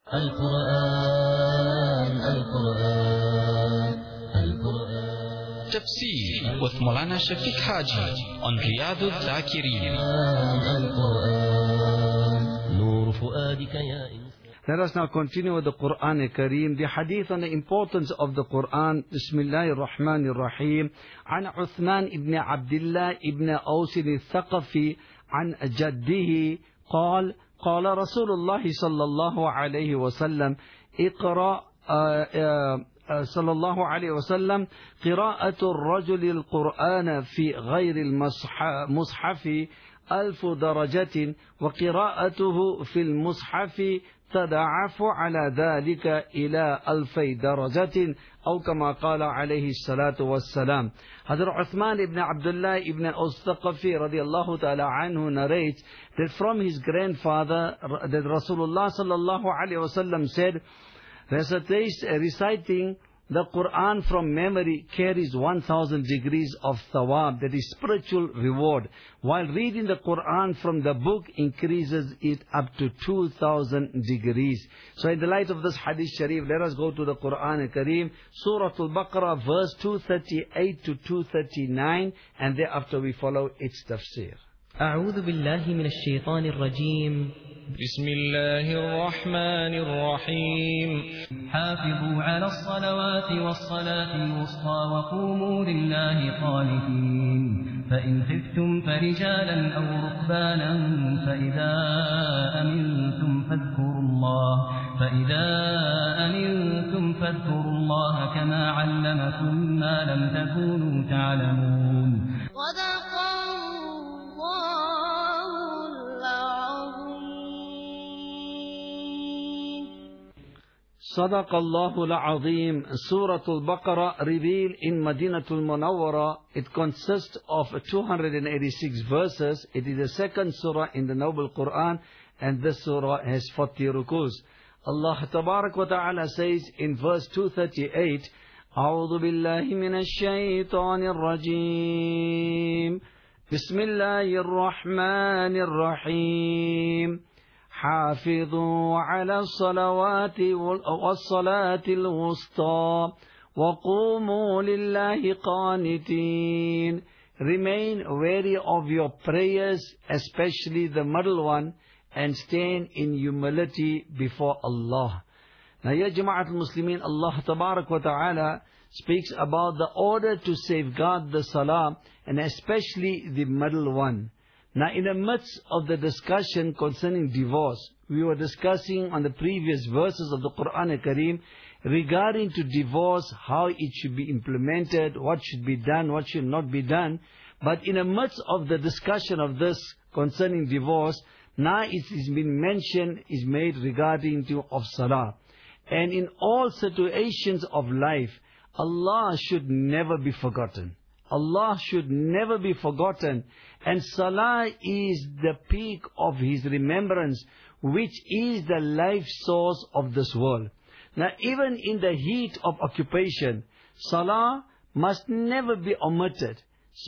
القرآن القرآن القرآن Tafsir with Maulana Shafiq Haji on Riyadul Zakireen. القرآن نور فؤادك يا إنسان. Let us now continue with the Quran Kareem, the hadith on the importance of the Quran. Bismillahir Rahmanir Rahim. An Uthman ibn Abdullah ibn Aus al-Thaqafi an jaddihi قال قال رسول الله صلى الله عليه وسلم اقرأ صلى الله عليه وسلم قراءة الرجل القرآن في غير المصحف 1000 درجة وقراءته في المصحف تضاعف على ذلك إلى 2000 درجة أو كما قال عليه الصلاة والسلام. Hazrat Uthman ibn Abdullah ibn Thaqafi radiallahu ta'ala anhu narrates that from his grandfather that Rasulullah sallallahu alayhi wa sallam said, reciting the Quran from memory carries 1000 degrees of thawab, that is spiritual reward, while reading the Quran from the book increases it up to 2000 degrees. So in the light of this hadith sharif, let us go to the Quran Kareem, Surah Al-Baqarah verse 238 to 239, and thereafter we follow its tafsir. أعوذ بالله من الشيطان الرجيم. بسم الله الرحمن الرحيم. حافظوا على الصلوات والصلاة الوسطى وقوموا لله قانتين فإن خفتم فرجالا أو ركبانا فإذا أمنتم فاذكروا الله كما علمكم ما لم تكونوا تعلمون. صدق الله العظيم. Surah Al-Baqarah revealed in Madinatul Munawwara. It consists of 286 verses. It is the second surah in the Noble Quran, and this surah has 40 rukus. Allah Tabarak wa Ta'ala says in verse 238, أعوذ بالله من الشيطان الرجيم بسم الله الرحمن الرحيم حافظوا على الصلوات والصلاة الوسطى وقوموا لله قانتين. Remain wary of your prayers, especially the middle one, and stand in humility before Allah. Now, ya Jama'at al-Muslimin, Allah Tabarak wa Ta'ala speaks about the order to safeguard the salah, and especially the middle one. Now, in the midst of the discussion concerning divorce, we were discussing on the previous verses of the Quran Kareem regarding to divorce, how it should be implemented, what should be done, what should not be done. But in the midst of the discussion of this concerning divorce, now it is been mentioned, is made regarding to of salah. And in all situations of life, Allah should never be forgotten. Allah should never be forgotten, and salah is the peak of His remembrance, which is the life source of this world. Now, even in the heat of occupation, salah must never be omitted.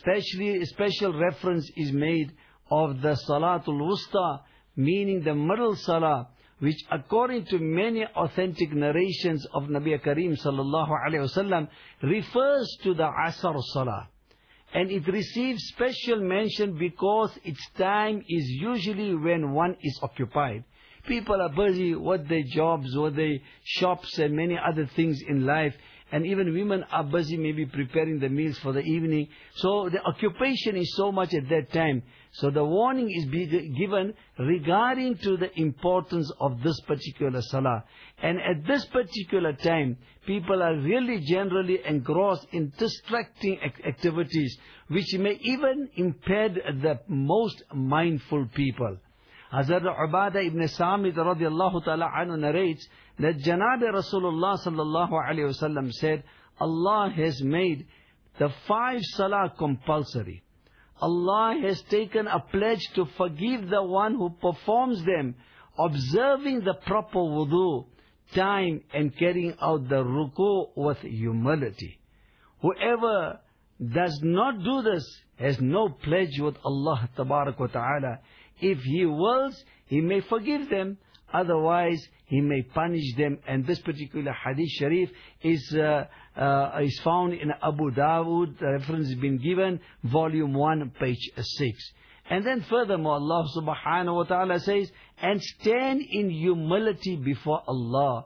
Special reference is made of the Salatul Wusta, meaning the middle salah, which according to many authentic narrations of Nabi Kareem sallallahu alayhi wasallam refers to the Asr Salah. And it receives special mention because its time is usually when one is occupied. People are busy with their jobs, with their shops and many other things in life. And even women are busy maybe preparing the meals for the evening. So the occupation is so much at that time. So the warning is given regarding to the importance of this particular salah. And at this particular time, people are really generally engrossed in distracting activities, which may even impair the most mindful people. Hazrat Ubadah ibn Samit radiallahu ta'ala anhu narrates that Janabi Rasulullah sallallahu alayhi wa sallam said, Allah has made the 5 salah compulsory. Allah has taken a pledge to forgive the one who performs them, observing the proper wudu, time, and carrying out the ruku with humility. Whoever does not do this has no pledge with Allah Tabarak wa Ta'ala. If He wills, He may forgive them. otherwise he may punish them. And this particular hadith sharif is found in Abu Dawood. The reference has been given, volume 1, page 6. And then furthermore, Allah subhanahu wa ta'ala says, and stand in humility before Allah.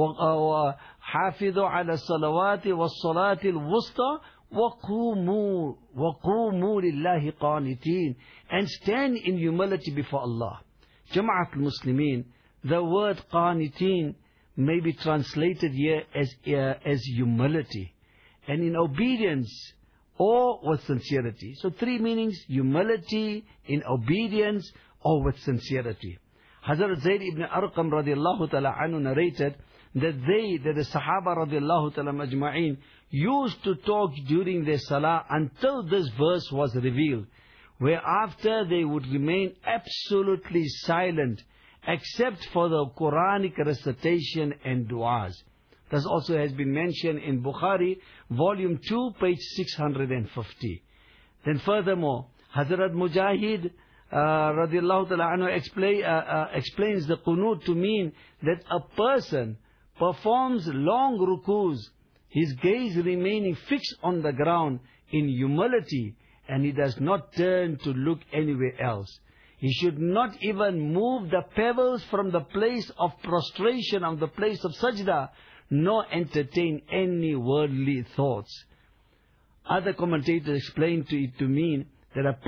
وَحَافِظُوا عَلَى الصَّلَوَاتِ وَالصَّلَاةِ الْوُسْطَى وَقُومُوا لِلَّهِ قَانِتِينَ. And stand in humility before Allah. Jama'at al-Muslimin, the word qanitin may be translated here as humility, and in obedience or with sincerity. So 3 meanings: humility, in obedience, or with sincerity. Hazrat Zayd ibn Arqam radiallahu ta'ala anhu narrated that the Sahaba radiallahu ta'ala majma'in used to talk during their salah until this verse was revealed, whereafter they would remain absolutely silent except for the Quranic recitation and du'as. This also has been mentioned in Bukhari, volume 2, page 650. Then furthermore, Hazrat Mujahid radiallahu ta'ala anhu explains the qunut to mean that a person performs long rukus, his gaze remaining fixed on the ground in humility, and he does not turn to look anywhere else. He should not even move the pebbles from the place of prostration, of the place of sajda, nor entertain any worldly thoughts. Other commentators explain it to mean that a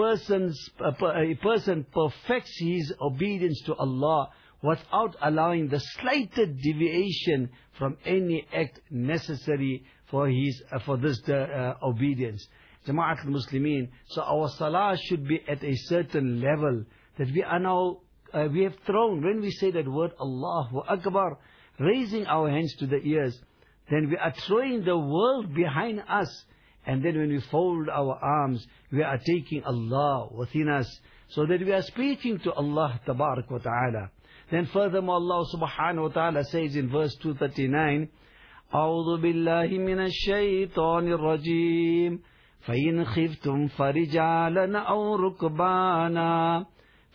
person perfects his obedience to Allah without allowing the slightest deviation from any act necessary for this obedience. Jama'at al-Muslimin, so our salah should be at a certain level that we are now, we have thrown, when we say that word Allahu Akbar, raising our hands to the ears, then we are throwing the world behind us. And then when we fold our arms, we are taking Allah within us, so that we are speaking to Allah Tabarak wa Ta'ala. Then furthermore, Allah subhanahu wa ta'ala says in verse 239, أعوذ بالله من الشيطان الرجيم فإن خفتم فرجالا أو ركبانا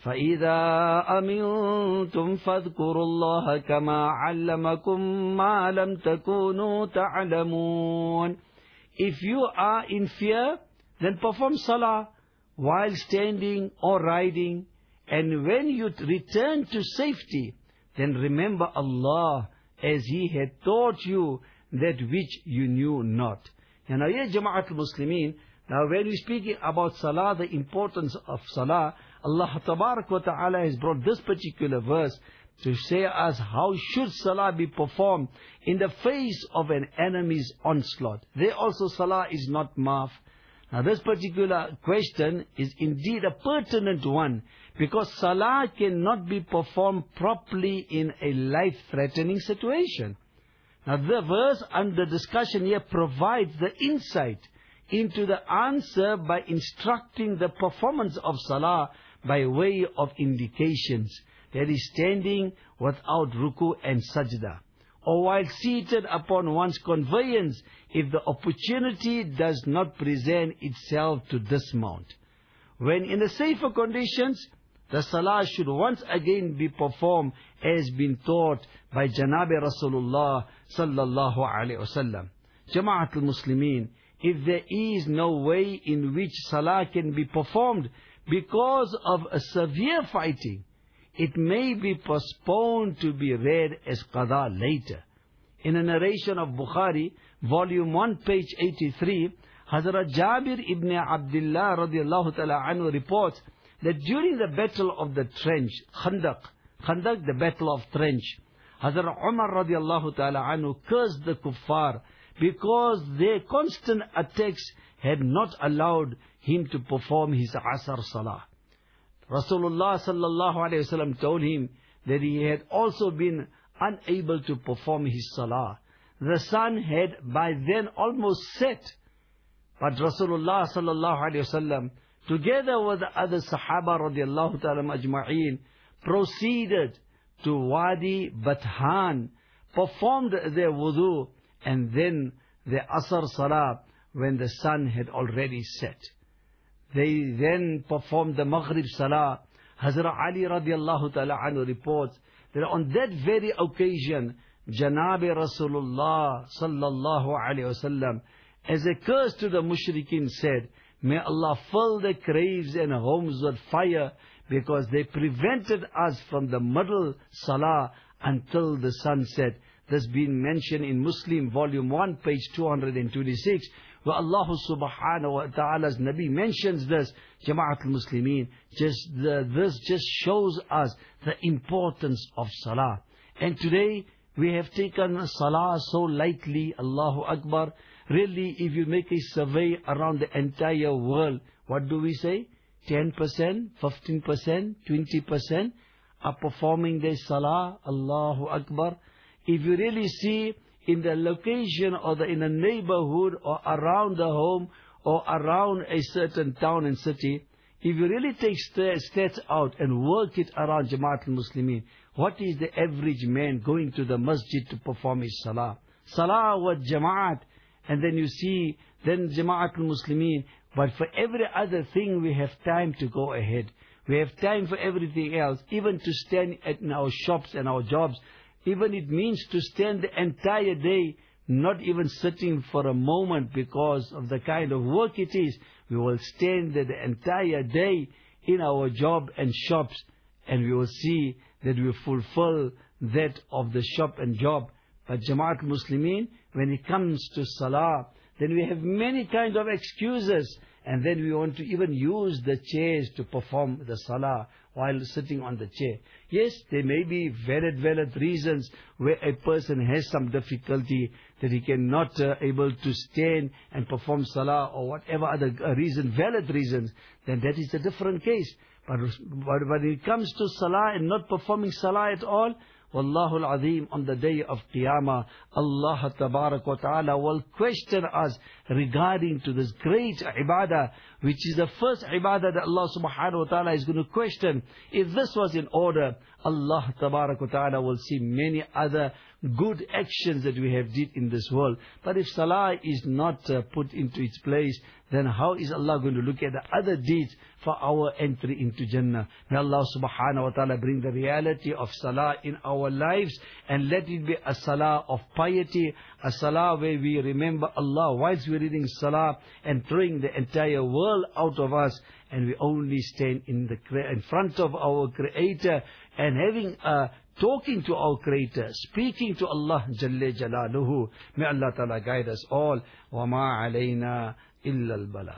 فإذا أمنتم فاذكروا الله كما علمكم ما لم تكونوا تعلمون. If you are in fear, then perform salah while standing or riding. And when you return to safety, then remember Allah as He had taught you that which you knew not. And now here, Jama'at al-Muslimin, now when we speaking about salah, the importance of salah, Allah Tabarak wa Ta'ala has brought this particular verse to say us how should salah be performed in the face of an enemy's onslaught. There also salah is not maaf. Now this particular question is indeed a pertinent one, because salah cannot be performed properly in a life-threatening situation. Now the verse under discussion here provides the insight into the answer by instructing the performance of salah by way of indications. That is, standing without ruku and sajda, or while seated upon one's conveyance if the opportunity does not present itself to dismount. When in the safer conditions, the salah should once again be performed as been taught by Janabi Rasulullah sallallahu alaihi wasallam. Jama'at al-Muslimin, if there is no way in which salah can be performed because of a severe fighting, it may be postponed to be read as qada later. In a narration of Bukhari, volume 1, page 83, Hazrat Jabir ibn Abdullah radiallahu ta'ala anhu reports that during the battle of the trench, Khandaq, the battle of trench, Hazrat Umar radiallahu ta'ala anhu cursed the kuffar because their constant attacks had not allowed him to perform his Asr Salah. Rasulullah sallallahu alayhi wasallam told him that he had also been unable to perform his salah. The sun had by then almost set, but Rasulullah sallallahu alayhi wasallam, together with the other Sahaba radiallahu ta'ala majma'in, proceeded to Wadi Bathan, performed their wudu, and then the Asr Salah when the sun had already set. They then performed the Maghrib Salah. Hazrat Ali radiallahu ta'ala anhu reports that on that very occasion, Janabi Rasulullah sallallahu alayhi wasallam, as a curse to the mushrikeen, said, may Allah fill their graves and homes with fire, because they prevented us from the middle salah until the sun set. This being mentioned in Muslim volume 1 page 226, where Allah subhanahu wa ta'ala's Nabi mentions this. Jama'at al-Muslimin, this just shows us the importance of salah. And today we have taken salah so lightly. Allahu Akbar. Really, if you make a survey around the entire world, what do we say? 10%, 15%, 20% are performing their salah. Allahu Akbar. If you really see in the location or in a neighborhood or around the home or around a certain town and city, if you really take stats out and work it around Jama'at al-Muslimin, what is the average man going to the masjid to perform his salah? Salah wa Jama'at. And then you see, then Jama'at al-Muslimin. But for every other thing we have time to go ahead. We have time for everything else. Even to stand in our shops and our jobs. Even it means to stand the entire day, not even sitting for a moment because of the kind of work it is. We will stand there the entire day in our job and shops, and we will see that we fulfill that of the shop and job. But Jama'at Muslimin, when it comes to salah, then we have many kind of excuses, and then we want to even use the chairs to perform the salah while sitting on the chair. Yes, there may be valid reasons where a person has some difficulty that he cannot able to stand and perform salah, or whatever other reason, valid reasons, then that is a different case. But when it comes to salah and not performing salah at all, Wallahu al-Azim, on the day of Qiyamah, Allah Tabarak wa Ta'ala will question us regarding to this great ibadah, which is the first ibadah that Allah Subhanahu wa Ta'ala is going to question. If this was in order, Allah Tabarak wa Ta'ala will see many other good actions that we have did in this world. But if salah is not put into its place, then how is Allah going to look at the other deeds for our entry into Jannah? May Allah subhanahu wa ta'ala bring the reality of salah in our lives, and let it be a salah of piety, a salah where we remember Allah whilst we're reading salah and throwing the entire world out of us, and we only stand in front of our Creator and having talking to our Creator, speaking to Allah Jalla Jalaluhu. May Allah Ta'ala guide us all. وَمَا عَلَيْنَا إِلَّا الْبَلَاغُ.